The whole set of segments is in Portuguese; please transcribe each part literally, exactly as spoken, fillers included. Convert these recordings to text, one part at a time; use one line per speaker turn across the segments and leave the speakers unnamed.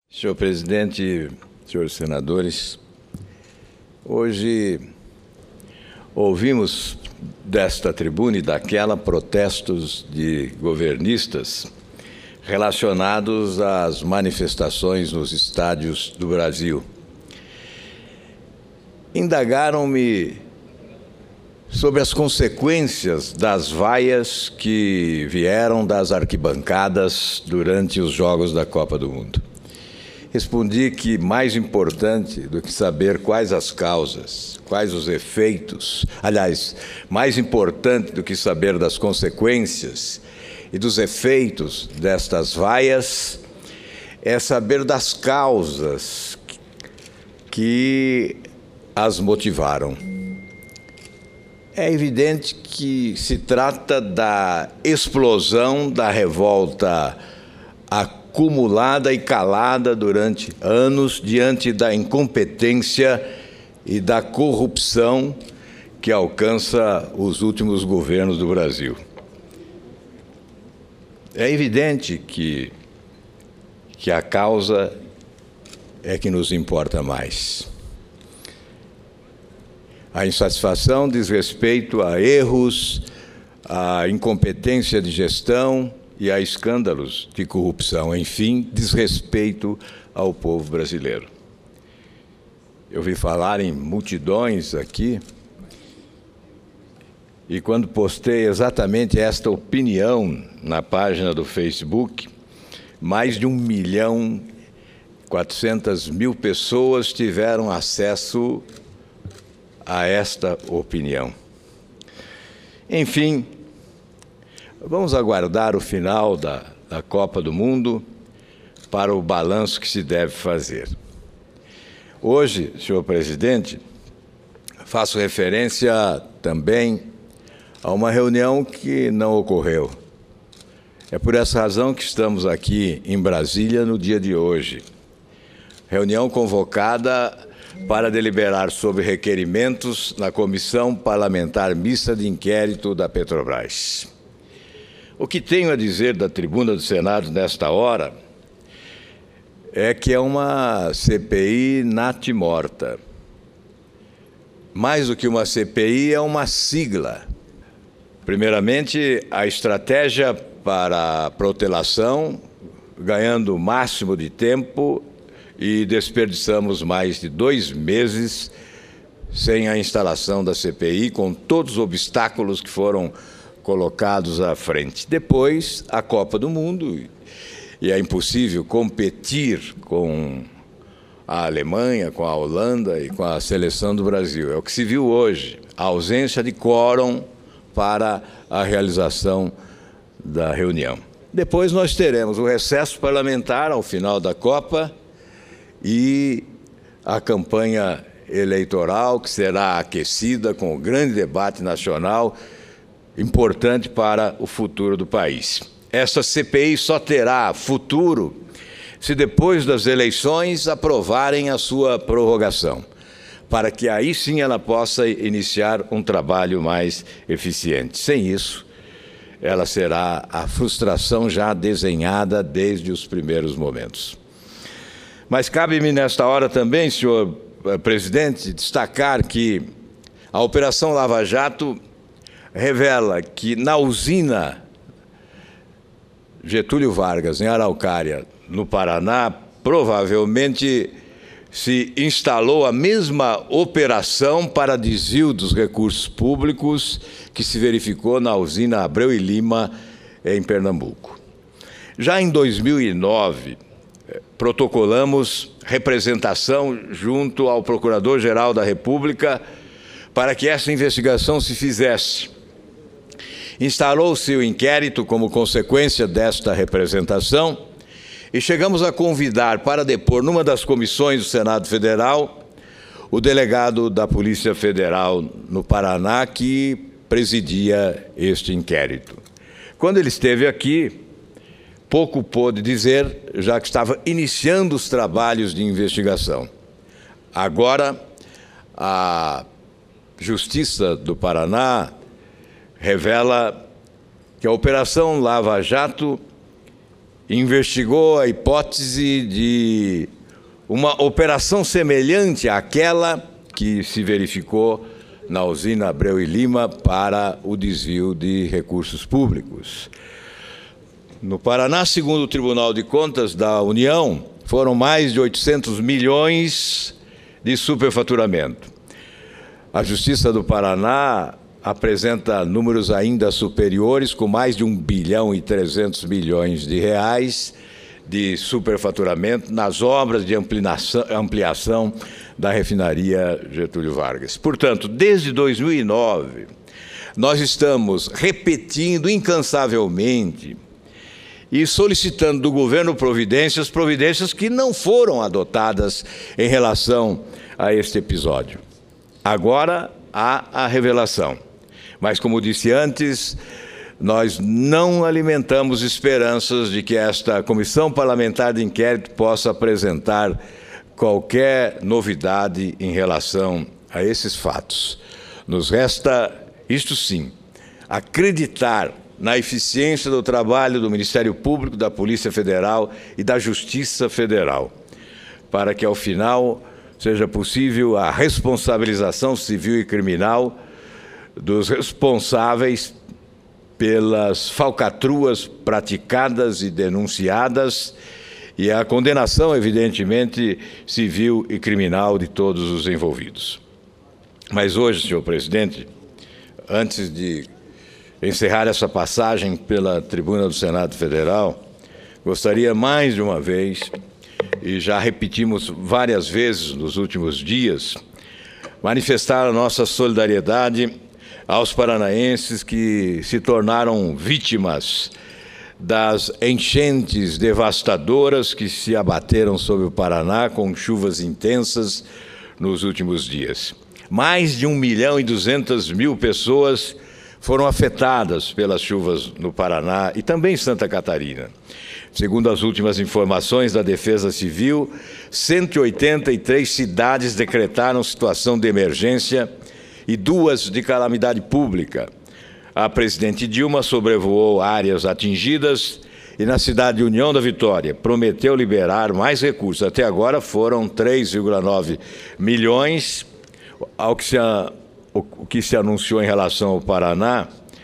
Senhor presidente, senhores senadores, hoje ouvimos desta tribuna e daquela protestos de governistas relacionados às manifestações nos estádios do Brasil. Indagaram-me sobre as consequências das vaias que vieram das arquibancadas durante os Jogos da Copa do Mundo. Respondi que mais importante do que saber quais as causas, quais os efeitos, aliás, mais importante do que saber das consequências e dos efeitos destas vaias, é saber das causas que as motivaram. É evidente que se trata da explosão da revolta acumulada e calada durante anos diante da incompetência e da corrupção que alcança os últimos governos do Brasil. É evidente que, que a causa é que nos importa mais. A insatisfação diz respeito a erros, a incompetência de gestão e a escândalos de corrupção, enfim, diz respeito ao povo brasileiro. Eu vi falar em multidões aqui, e quando postei exatamente esta opinião na página do Facebook, mais de um milhão e quatrocentas mil pessoas tiveram acesso a esta opinião. Enfim, vamos aguardar o final da, da Copa do Mundo para o balanço que se deve fazer. Hoje, senhor presidente, faço referência também a uma reunião que não ocorreu. É por essa razão que estamos aqui em Brasília no dia de hoje. Reunião convocada para deliberar sobre requerimentos na Comissão Parlamentar Mista de Inquérito da Petrobras. O que tenho a dizer da tribuna do Senado nesta hora é que é uma C P I natimorta. Mais do que uma C P I, é uma sigla. Primeiramente, a estratégia para a protelação, ganhando o máximo de tempo, e desperdiçamos mais de dois meses sem a instalação da C P I, com todos os obstáculos que foram colocados à frente. Depois, a Copa do Mundo, e é impossível competir com a Alemanha, com a Holanda e com a seleção do Brasil. É o que se viu hoje, a ausência de quórum para a realização da reunião. Depois nós teremos o recesso parlamentar ao final da Copa e a campanha eleitoral, que será aquecida com o grande debate nacional importante para o futuro do país. Essa C P I só terá futuro se depois das eleições aprovarem a sua prorrogação, para que aí sim ela possa iniciar um trabalho mais eficiente. Sem isso, ela será a frustração já desenhada desde os primeiros momentos. Mas cabe-me nesta hora também, senhor presidente, destacar que a Operação Lava Jato revela que na usina Getúlio Vargas, em Araucária, no Paraná, provavelmente se instalou a mesma operação para desvio dos recursos públicos que se verificou na usina Abreu e Lima, em Pernambuco. Já em dois mil e nove, protocolamos representação junto ao Procurador-Geral da República para que essa investigação se fizesse. Instalou-se o inquérito como consequência desta representação e chegamos a convidar para depor numa das comissões do Senado Federal o delegado da Polícia Federal no Paraná que presidia este inquérito. Quando ele esteve aqui, pouco pôde dizer, já que estava iniciando os trabalhos de investigação. Agora, a Justiça do Paraná revela que a Operação Lava Jato investigou a hipótese de uma operação semelhante àquela que se verificou na usina Abreu e Lima para o desvio de recursos públicos. No Paraná, segundo o Tribunal de Contas da União, foram mais de oitocentos milhões de superfaturamento. A Justiça do Paraná apresenta números ainda superiores, com mais de um bilhão e trezentos milhões de reais de superfaturamento nas obras de ampliação, ampliação da refinaria Getúlio Vargas. Portanto, desde dois mil e nove, nós estamos repetindo incansavelmente e solicitando do governo providências, providências que não foram adotadas em relação a este episódio. Agora há a revelação. Mas, como disse antes, nós não alimentamos esperanças de que esta comissão parlamentar de inquérito possa apresentar qualquer novidade em relação a esses fatos. Nos resta, isto sim, acreditar na eficiência do trabalho do Ministério Público, da Polícia Federal e da Justiça Federal, para que, ao final, seja possível a responsabilização civil e criminal dos responsáveis pelas falcatruas praticadas e denunciadas e a condenação, evidentemente, civil e criminal de todos os envolvidos. Mas hoje, senhor presidente, antes de encerrar essa passagem pela tribuna do Senado Federal, gostaria mais de uma vez, e já repetimos várias vezes nos últimos dias, manifestar a nossa solidariedade aos paranaenses que se tornaram vítimas das enchentes devastadoras que se abateram sobre o Paraná com chuvas intensas nos últimos dias. Mais de um milhão e duzentas mil pessoas foram afetadas pelas chuvas no Paraná e também em Santa Catarina. Segundo as últimas informações da Defesa Civil, cento e oitenta e três cidades decretaram situação de emergência e duas de calamidade pública. A presidente Dilma sobrevoou áreas atingidas e, na cidade de União da Vitória, prometeu liberar mais recursos. Até agora foram três vírgula nove milhões, ao que se, o que se anunciou em relação ao Paraná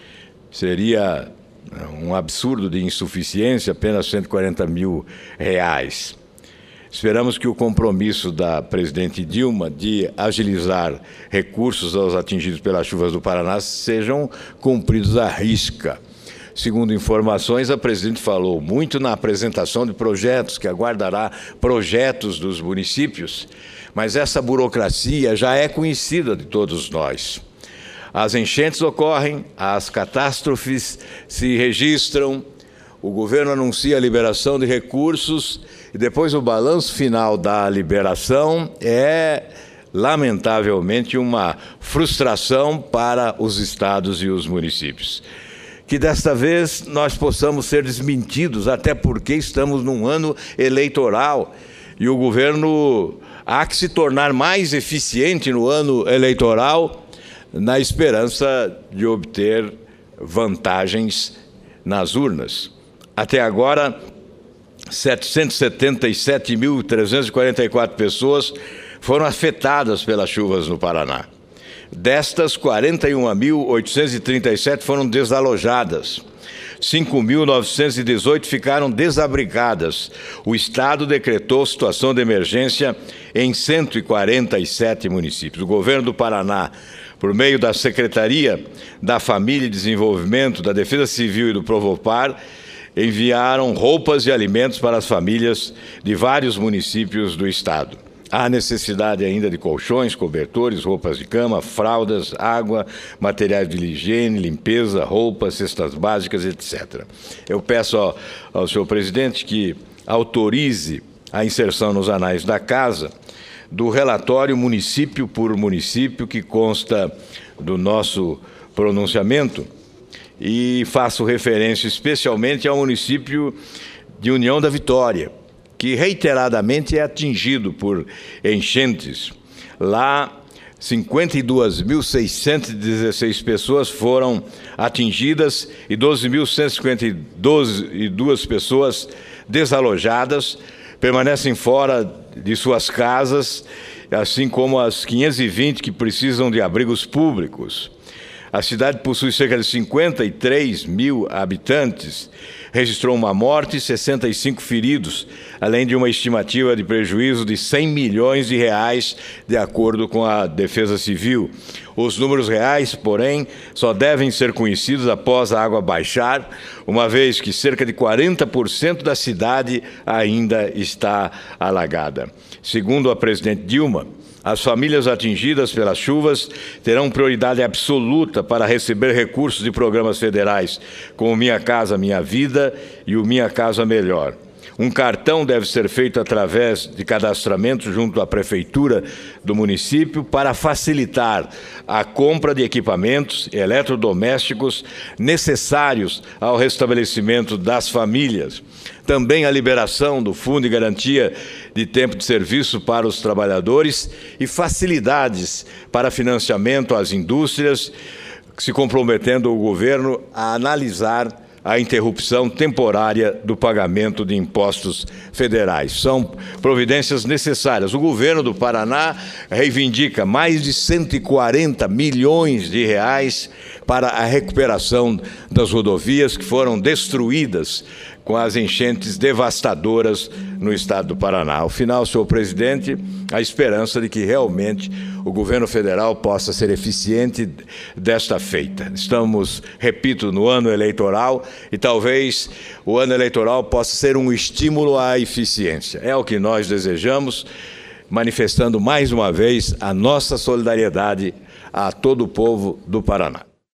seria um absurdo de insuficiência, apenas cento e quarenta mil reais. Esperamos que o compromisso da presidente Dilma de agilizar recursos aos atingidos pelas chuvas do Paraná sejam cumpridos à risca. Segundo informações, a presidente falou muito na apresentação de projetos, que aguardará projetos dos municípios, mas essa burocracia já é conhecida de todos nós. As enchentes ocorrem, as catástrofes se registram, o governo anuncia a liberação de recursos e depois o balanço final da liberação é, lamentavelmente, uma frustração para os estados e os municípios. Que desta vez nós possamos ser desmentidos, até porque estamos num ano eleitoral e o governo há que se tornar mais eficiente no ano eleitoral na esperança de obter vantagens nas urnas. Até agora, setecentos e setenta e sete mil trezentas e quarenta e quatro pessoas foram afetadas pelas chuvas no Paraná. Destas, quarenta e uma mil oitocentas e trinta e sete foram desalojadas. cinco mil novecentas e dezoito ficaram desabrigadas. O Estado decretou situação de emergência em cento e quarenta e sete municípios. O governo do Paraná, por meio da Secretaria da Família e Desenvolvimento, da Defesa Civil e do Provopar, enviaram roupas e alimentos para as famílias de vários municípios do estado. Há necessidade ainda de colchões, cobertores, roupas de cama, fraldas, água, materiais de higiene, limpeza, roupas, cestas básicas, etcétera. Eu peço ao, ao senhor presidente que autorize a inserção nos anais da Casa do relatório município por município que consta do nosso pronunciamento, e faço referência especialmente ao município de União da Vitória, que reiteradamente é atingido por enchentes. Lá, cinquenta e duas mil seiscentas e dezesseis pessoas foram atingidas e doze mil cento e cinquenta e duas pessoas desalojadas permanecem fora de suas casas, assim como as quinhentas e vinte que precisam de abrigos públicos. A cidade possui cerca de cinquenta e três mil habitantes, registrou uma morte e sessenta e cinco feridos, além de uma estimativa de prejuízo de cem milhões de reais, de acordo com a Defesa Civil. Os números reais, porém, só devem ser conhecidos após a água baixar, uma vez que cerca de quarenta por cento da cidade ainda está alagada. Segundo a presidente Dilma, as famílias atingidas pelas chuvas terão prioridade absoluta para receber recursos de programas federais, como Minha Casa Minha Vida e o Minha Casa Melhor. Um cartão deve ser feito através de cadastramento junto à prefeitura do município para facilitar a compra de equipamentos eletrodomésticos necessários ao restabelecimento das famílias. Também a liberação do Fundo de Garantia de Tempo de Serviço para os trabalhadores e facilidades para financiamento às indústrias, se comprometendo o governo a analisar a interrupção temporária do pagamento de impostos federais. São providências necessárias. O governo do Paraná reivindica mais de cento e quarenta milhões de reais para a recuperação das rodovias que foram destruídas com as enchentes devastadoras no estado do Paraná. Ao final, senhor presidente, a esperança de que realmente o governo federal possa ser eficiente desta feita. Estamos, repito, no ano eleitoral e talvez o ano eleitoral possa ser um estímulo à eficiência. É o que nós desejamos, manifestando mais uma vez a nossa solidariedade a todo o povo do Paraná.